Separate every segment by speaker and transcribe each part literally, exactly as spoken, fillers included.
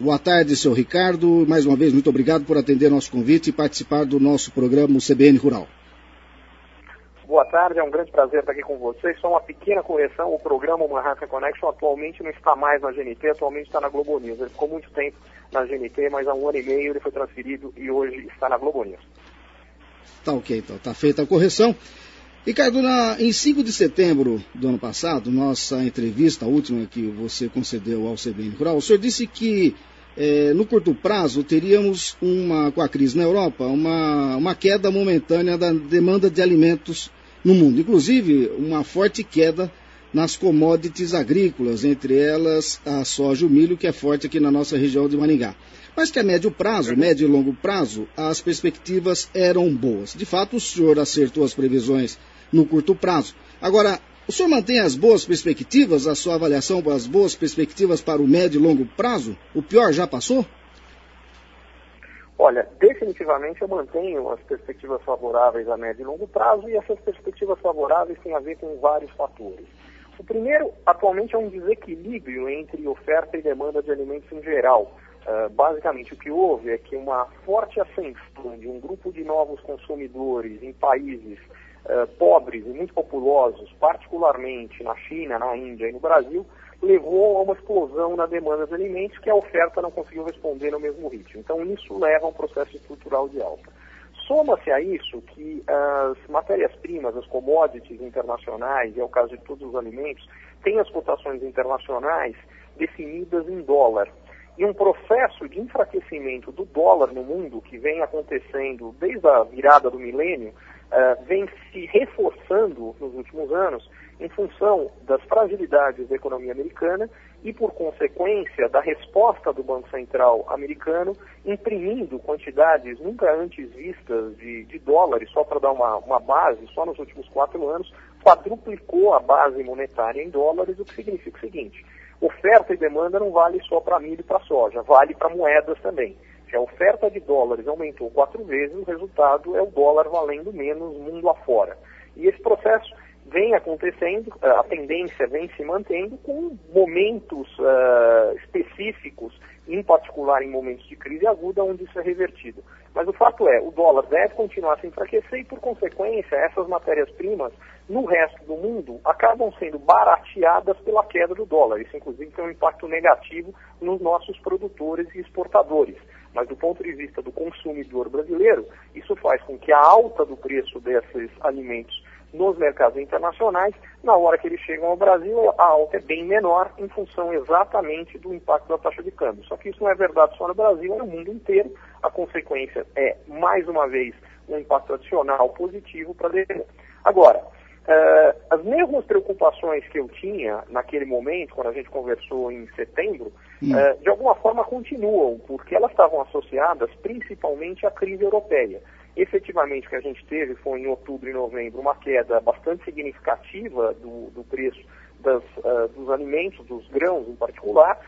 Speaker 1: Boa tarde, seu Ricardo. Mais uma vez, muito obrigado por atender nosso convite e participar do nosso programa C B N Rural.
Speaker 2: Boa tarde, é um grande prazer estar aqui com vocês. Só uma pequena correção, o programa Manhattan Connection atualmente não está mais na G N T, atualmente está na Globo News. Ele ficou muito tempo na G N T, mas há um ano e meio ele foi transferido e hoje está na Globo News.
Speaker 1: Tá ok, então, tá feita a correção. Ricardo, na, em cinco de setembro do ano passado, nossa entrevista, a última que você concedeu ao C B N Rural, o senhor disse que eh, no curto prazo teríamos, uma, com a crise na Europa, uma, uma queda momentânea da demanda de alimentos no mundo, inclusive uma forte queda nas commodities agrícolas, entre elas a soja e o milho, que é forte aqui na nossa região de Maringá. Mas que a médio prazo, médio e longo prazo, as perspectivas eram boas. De fato, o senhor acertou as previsões no curto prazo. Agora, o senhor mantém as boas perspectivas, a sua avaliação para as boas perspectivas para o médio e longo prazo? O pior já passou?
Speaker 2: Olha, definitivamente eu mantenho as perspectivas favoráveis a médio e longo prazo, e essas perspectivas favoráveis têm a ver com vários fatores. O primeiro, atualmente, é um desequilíbrio entre oferta e demanda de alimentos em geral. Uh, basicamente, o que houve é que uma forte ascensão de um grupo de novos consumidores em países Uh, pobres e muito populosos, particularmente na China, na Índia e no Brasil, levou a uma explosão na demanda de alimentos que a oferta não conseguiu responder no mesmo ritmo. Então, isso leva a um processo estrutural de alta. Soma-se a isso que as matérias-primas, as commodities internacionais, e é o caso de todos os alimentos, têm as cotações internacionais definidas em dólar. E um processo de enfraquecimento do dólar no mundo, que vem acontecendo desde a virada do milênio, Uh, vem se reforçando nos últimos anos em função das fragilidades da economia americana e, por consequência, da resposta do Banco Central americano imprimindo quantidades nunca antes vistas de, de dólares, só para dar uma, uma base, só nos últimos quatro anos, quadruplicou a base monetária em dólares, o que significa o seguinte: oferta e demanda não vale só para milho e para soja, vale para moedas também. Se a oferta de dólares aumentou quatro vezes, o resultado é o dólar valendo menos mundo afora. E esse processo vem acontecendo, a tendência vem se mantendo com momentos uh, específicos, em particular em momentos de crise aguda, onde isso é revertido. Mas o fato é, o dólar deve continuar a se enfraquecer e, por consequência, essas matérias-primas no resto do mundo acabam sendo barateadas pela queda do dólar. Isso, inclusive, tem um impacto negativo nos nossos produtores e exportadores. Mas do ponto de vista do consumidor brasileiro, isso faz com que a alta do preço desses alimentos nos mercados internacionais, na hora que eles chegam ao Brasil, a alta é bem menor em função exatamente do impacto da taxa de câmbio. Só que isso não é verdade só no Brasil, é no mundo inteiro. A consequência é, mais uma vez, um impacto adicional positivo para a demanda. Agora, uh, as mesmas preocupações que eu tinha naquele momento, quando a gente conversou em setembro, hum. uh, de alguma forma continuam, porque elas estavam associadas principalmente à crise europeia. Efetivamente, o que a gente teve foi, em outubro e novembro, uma queda bastante significativa do, do preço das, uh, dos alimentos, dos grãos em particular,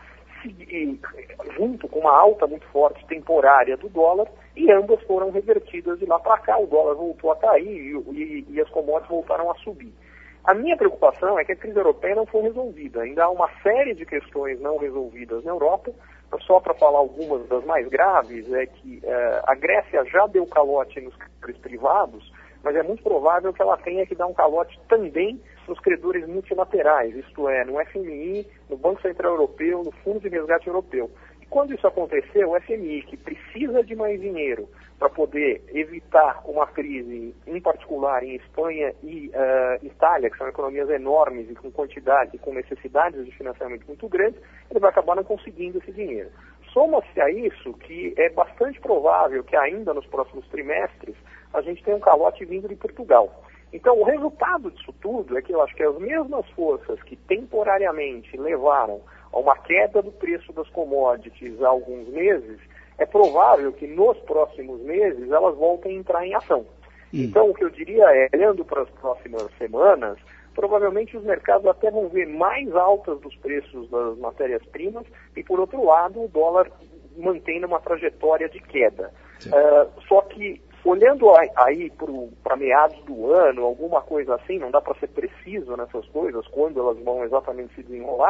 Speaker 2: e, junto com uma alta muito forte temporária do dólar, e ambas foram revertidas de lá para cá. O dólar voltou a cair e, e, e as commodities voltaram a subir. A minha preocupação é que a crise europeia não foi resolvida. Ainda há uma série de questões não resolvidas na Europa. Só para falar algumas das mais graves, é que eh, a Grécia já deu calote nos credores privados, mas é muito provável que ela tenha que dar um calote também nos credores multilaterais, isto é, no F M I, no Banco Central Europeu, no Fundo de Resgate Europeu. E quando isso acontecer, o F M I, que precisa de mais dinheiro para poder evitar uma crise, em particular em Espanha e uh, Itália, que são economias enormes e com quantidade, com necessidades de financiamento muito grandes, ele vai acabar não conseguindo esse dinheiro. Soma-se a isso que é bastante provável que ainda nos próximos trimestres a gente tenha um calote vindo de Portugal. Então, o resultado disso tudo é que eu acho que as mesmas forças que temporariamente levaram a uma queda do preço das commodities há alguns meses, é provável que nos próximos meses elas voltem a entrar em ação. Hum. Então, o que eu diria é, olhando para as próximas semanas, provavelmente os mercados até vão ver mais altas dos preços das matérias-primas e, por outro lado, o dólar mantendo uma trajetória de queda. Uh, só que, olhando aí para meados do ano, alguma coisa assim, não dá para ser preciso nessas coisas, quando elas vão exatamente se desenrolar,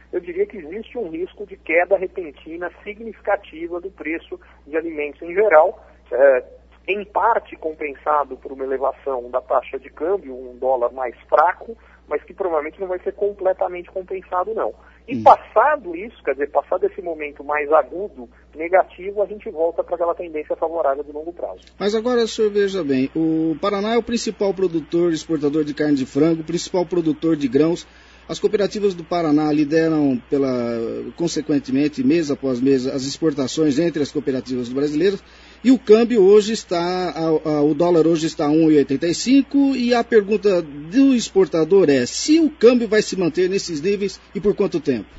Speaker 2: eu diria que existe um risco de queda repentina significativa do preço de alimentos em geral, é, em parte compensado por uma elevação da taxa de câmbio, um dólar mais fraco, mas que provavelmente não vai ser completamente compensado, não. E hum. passado isso, quer dizer, passado esse momento mais agudo, negativo, a gente volta para aquela tendência favorável de longo prazo.
Speaker 1: Mas agora, senhor, veja bem, o Paraná é o principal produtor, exportador de carne de frango, principal produtor de grãos. As cooperativas do Paraná lideram, pela, consequentemente, mês após mês, as exportações entre as cooperativas brasileiras. E o câmbio hoje está, a, a, o dólar hoje está a um real e oitenta e cinco centavos e a pergunta do exportador é se o câmbio vai se manter nesses níveis e por quanto tempo?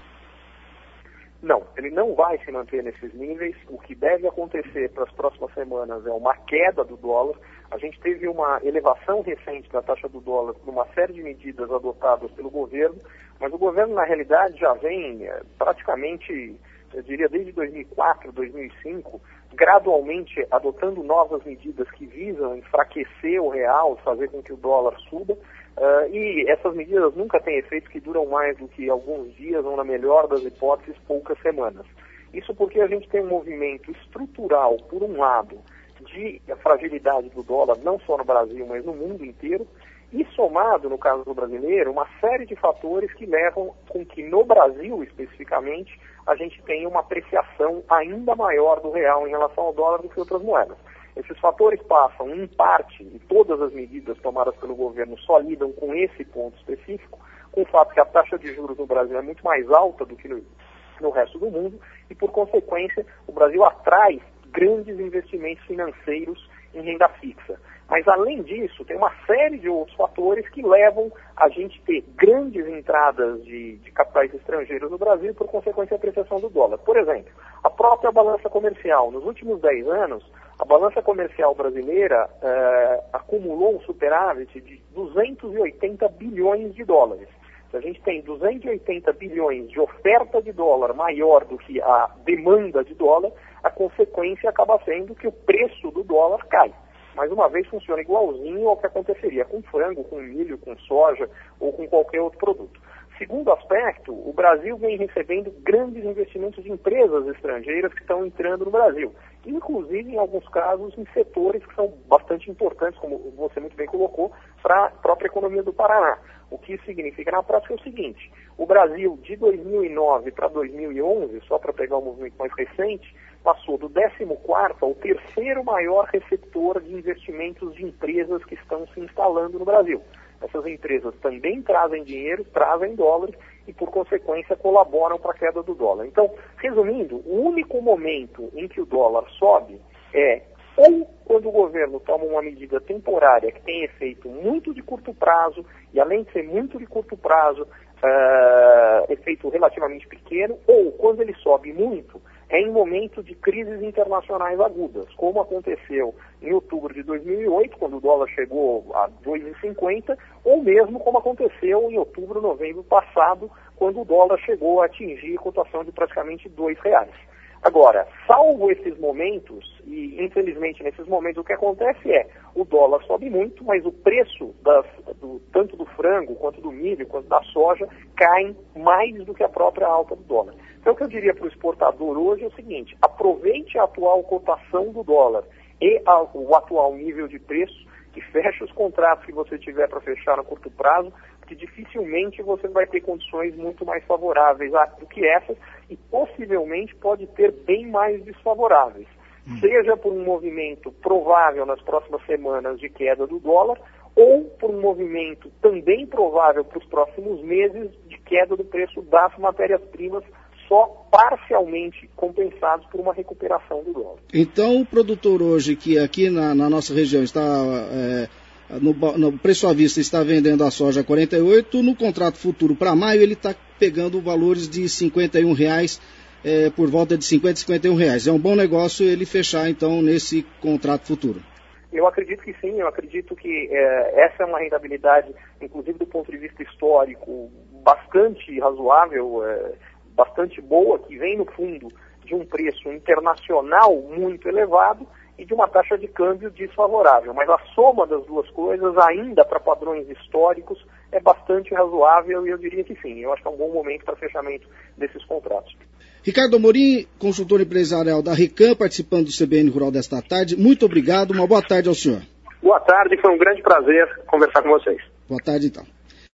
Speaker 2: Não, ele não vai se manter nesses níveis. O que deve acontecer para as próximas semanas é uma queda do dólar. A gente teve uma elevação recente da taxa do dólar por uma série de medidas adotadas pelo governo, mas o governo, na realidade, já vem é, praticamente, eu diria, desde dois mil e quatro, dois mil e cinco, gradualmente adotando novas medidas que visam enfraquecer o real, fazer com que o dólar suba, uh, e essas medidas nunca têm efeitos que duram mais do que alguns dias, ou na melhor das hipóteses, poucas semanas. Isso porque a gente tem um movimento estrutural, por um lado, de fragilidade do dólar, não só no Brasil, mas no mundo inteiro, e somado, no caso do brasileiro, uma série de fatores que levam com que no Brasil, especificamente, a gente tenha uma apreciação ainda maior do real em relação ao dólar do que outras moedas. Esses fatores passam, em parte, e todas as medidas tomadas pelo governo só lidam com esse ponto específico, com o fato que a taxa de juros no Brasil é muito mais alta do que no, no resto do mundo, e por consequência, o Brasil atrai grandes investimentos financeiros em renda fixa. Mas, além disso, tem uma série de outros fatores que levam a gente a ter grandes entradas de, de capitais estrangeiros no Brasil e, por consequência, a apreciação do dólar. Por exemplo, a própria balança comercial. Nos últimos dez anos, a balança comercial brasileira eh, acumulou um superávit de duzentos e oitenta bilhões de dólares. Se a gente tem duzentos e oitenta bilhões de oferta de dólar maior do que a demanda de dólar, a consequência acaba sendo que o preço do dólar cai. Mais uma vez, funciona igualzinho ao que aconteceria com frango, com milho, com soja ou com qualquer outro produto. Segundo aspecto, o Brasil vem recebendo grandes investimentos de empresas estrangeiras que estão entrando no Brasil, inclusive, em alguns casos, em setores que são bastante importantes, como você muito bem colocou, para a própria economia do Paraná. O que isso significa na prática é o seguinte: o Brasil, de dois mil e nove para dois mil e onze, só para pegar um movimento mais recente, passou do décimo quarto ao terceiro maior receptor de investimentos de empresas que estão se instalando no Brasil. Essas empresas também trazem dinheiro, trazem dólares e, por consequência, colaboram para a queda do dólar. Então, resumindo, o único momento em que o dólar sobe é ou quando o governo toma uma medida temporária que tem efeito muito de curto prazo, e além de ser muito de curto prazo, uh, efeito relativamente pequeno, ou quando ele sobe muito, é em momento de crises internacionais agudas, como aconteceu em outubro de dois mil e oito, quando o dólar chegou a dois reais e cinquenta centavos, ou mesmo como aconteceu em outubro, novembro passado, quando o dólar chegou a atingir a cotação de praticamente dois reais. Agora, salvo esses momentos, e infelizmente nesses momentos o que acontece é, o dólar sobe muito, mas o preço das, do, tanto do frango, quanto do milho, quanto da soja, caem mais do que a própria alta do dólar. Então o que eu diria para o exportador hoje é o seguinte: aproveite a atual cotação do dólar e a, o atual nível de preço, e feche os contratos que você tiver para fechar no curto prazo, que dificilmente você vai ter condições muito mais favoráveis do que essas, e possivelmente pode ter bem mais desfavoráveis. Hum. Seja por um movimento provável nas próximas semanas de queda do dólar, ou por um movimento também provável para os próximos meses de queda do preço das matérias-primas, só parcialmente compensados por uma recuperação do dólar.
Speaker 1: Então, o produtor hoje, que aqui na, na nossa região está... É... No, no preço à vista está vendendo a soja a quarenta e oito, no contrato futuro para maio ele está pegando valores de cinquenta e um reais, é, por volta de cinquenta, cinquenta e um reais. É um bom negócio ele fechar então nesse contrato futuro?
Speaker 2: Eu acredito que sim, eu acredito que é, essa é uma rentabilidade, inclusive do ponto de vista histórico, bastante razoável, é, bastante boa, que vem no fundo de um preço internacional muito elevado, e de uma taxa de câmbio desfavorável. Mas a soma das duas coisas, ainda para padrões históricos, é bastante razoável e eu diria que sim. Eu acho que é um bom momento para fechamento desses contratos.
Speaker 1: Ricardo Amorim, consultor empresarial da Recam, participando do C B N Rural desta tarde. Muito obrigado, uma boa tarde ao senhor.
Speaker 2: Boa tarde, foi um grande prazer conversar com vocês.
Speaker 1: Boa tarde, então.